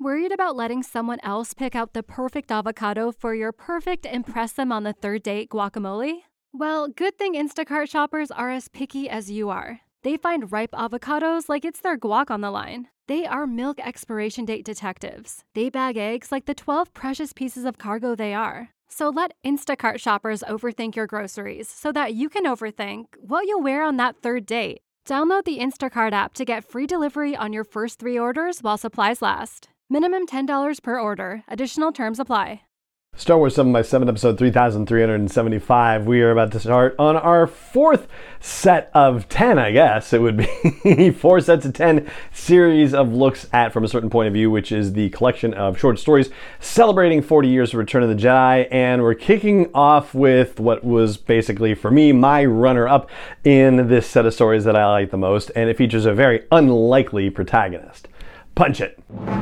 Worried about letting someone else pick out the perfect avocado for your perfect impress them on the third date guacamole? Well, good thing Instacart shoppers are as picky as you are. They find ripe avocados like it's their guac on the line. They are milk expiration date detectives. They bag eggs like the 12 precious pieces of cargo they are. So let Instacart shoppers overthink your groceries so that you can overthink what you'll wear on that third date. Download the Instacart app to get free delivery on your first 3 orders while supplies last. Minimum $10 per order. Additional terms apply. Star Wars 7x7, episode 3375. We are about to start on our 4th set of 10, I guess it would be. 4 sets of 10 series of looks at From a Certain Point of View, which is the collection of short stories celebrating 40 years of Return of the Jedi. And we're kicking off with what was basically, for me, my runner-up in this set of stories that I like the most. And it features a very unlikely protagonist. Punch it.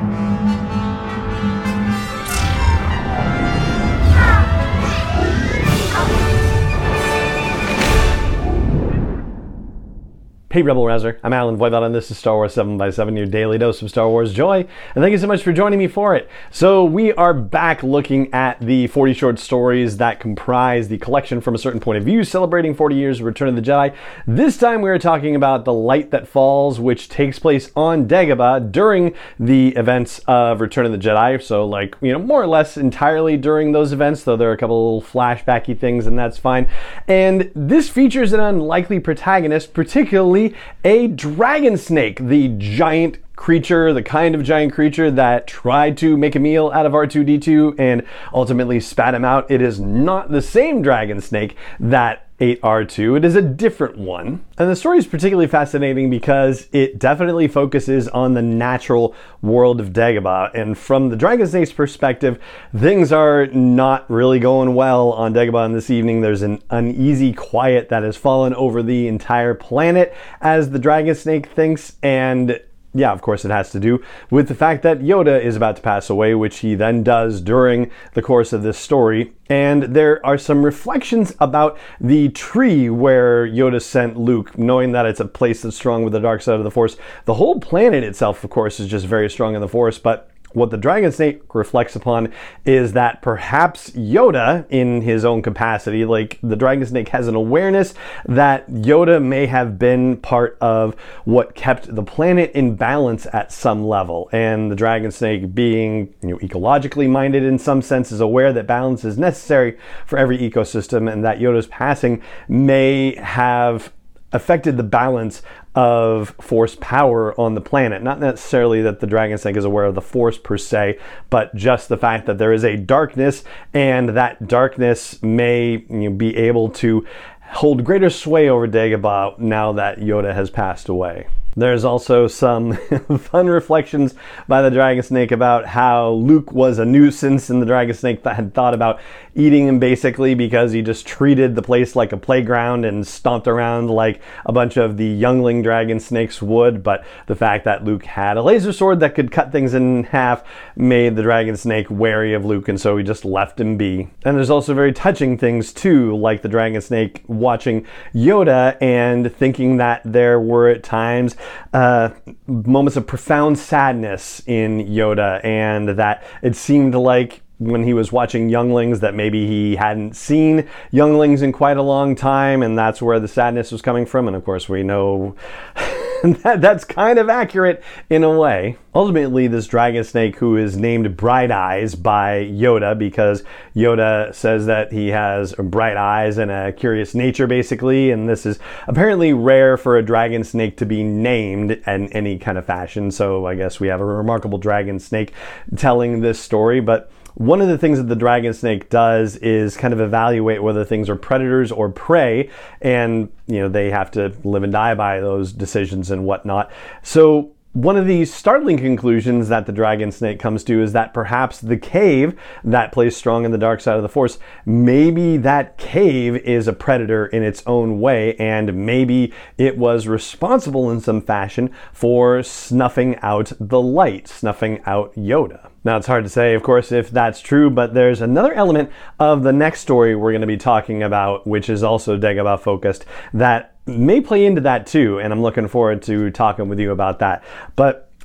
Hey Rebel Rouser, I'm Alan Voivod and this is Star Wars 7x7, your daily dose of Star Wars joy, and thank you so much for joining me for it. So we are back looking at the 40 short stories that comprise the collection From a Certain Point of View, celebrating 40 years of Return of the Jedi. This time we are talking about The Light That Falls, which takes place on Dagobah during the events of Return of the Jedi, so more or less entirely during those events, though there are a couple flashbacky things and that's fine. And this features an unlikely protagonist, particularly a dragon snake, the giant creature, the kind of giant creature that tried to make a meal out of R2-D2 and ultimately spat him out. It is not the same dragon snake that ate R2. It is a different one. And the story is particularly fascinating because it definitely focuses on the natural world of Dagobah. And from the dragon snake's perspective, things are not really going well on Dagobah this evening. There's an uneasy quiet that has fallen over the entire planet, as the dragon snake thinks, and yeah, of course it has to do with the fact that Yoda is about to pass away, which he then does during the course of this story. And there are some reflections about the tree where Yoda sent Luke, knowing that it's a place that's strong with the dark side of the Force. The whole planet itself, of course, is just very strong in the Force, but what the dragon snake reflects upon is that perhaps Yoda, in his own capacity, the dragon snake has an awareness that Yoda may have been part of what kept the planet in balance at some level. And the dragon snake, being ecologically minded in some sense, is aware that balance is necessary for every ecosystem, and that Yoda's passing may have affected the balance of Force power on the planet. Not necessarily that the dragon snake is aware of the Force per se, but just the fact that there is a darkness, and that darkness may be able to hold greater sway over Dagobah now that Yoda has passed away. There's also some fun reflections by the dragon snake about how Luke was a nuisance, and the dragon snake had thought about eating him basically because he just treated the place like a playground and stomped around like a bunch of the youngling dragon snakes would. But the fact that Luke had a laser sword that could cut things in half made the dragon snake wary of Luke, and so he just left him be. And there's also very touching things too, like the dragon snake watching Yoda and thinking that there were at times moments of profound sadness in Yoda, and that it seemed like when he was watching younglings that maybe he hadn't seen younglings in quite a long time, and that's where the sadness was coming from. And of course we know that's kind of accurate in a way. Ultimately, this dragon snake, who is named Bright Eyes by Yoda because Yoda says that he has bright eyes and a curious nature basically, and this is apparently rare for a dragon snake to be named in any kind of fashion, so I guess we have a remarkable dragon snake telling this story. But one of the things that the dragon snake does is kind of evaluate whether things are predators or prey, and they have to live and die by those decisions and whatnot. So one of the startling conclusions that the dragon snake comes to is that perhaps the cave that plays strong in the dark side of the Force, maybe that cave is a predator in its own way, and maybe it was responsible in some fashion for snuffing out the light, snuffing out Yoda. Now, it's hard to say, of course, if that's true, but there's another element of the next story we're going to be talking about, which is also Dagobah focused, that may play into that too, and I'm looking forward to talking with you about that. But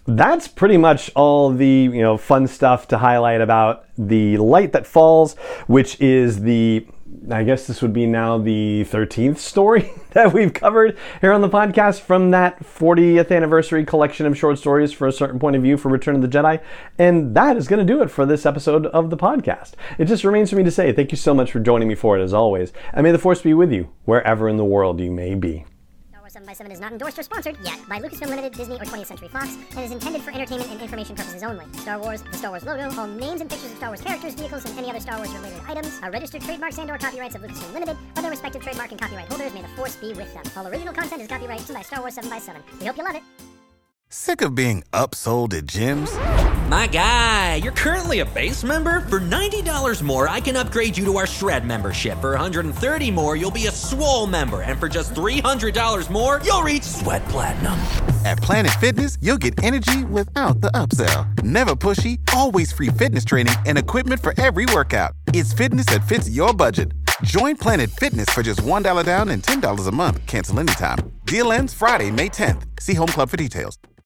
that's pretty much all the fun stuff to highlight about The Light That Falls, which is I guess this would be now the 13th story that we've covered here on the podcast from that 40th anniversary collection of short stories for a certain point of view for Return of the Jedi. And that is going to do it for this episode of the podcast. It just remains for me to say thank you so much for joining me for it as always. And may the Force be with you wherever in the world you may be. 7x7 is not endorsed or sponsored yet by Lucasfilm Limited, Disney, or 20th Century Fox, and is intended for entertainment and information purposes only. Star Wars, the Star Wars logo, all names and pictures of Star Wars characters, vehicles, and any other Star Wars related items are registered trademarks and/or copyrights of Lucasfilm Limited, or their respective trademark and copyright holders. May the Force be with them. All original content is copyright by Star Wars 7x7. We hope you love it. Sick of being upsold at gyms? My guy, you're currently a base member? For $90 more, I can upgrade you to our Shred membership. For $130 more, you'll be a Swole member. And for just $300 more, you'll reach Sweat Platinum. At Planet Fitness, you'll get energy without the upsell. Never pushy, always free fitness training and equipment for every workout. It's fitness that fits your budget. Join Planet Fitness for just $1 down and $10 a month. Cancel anytime. Deal ends Friday, May 10th. See Home Club for details.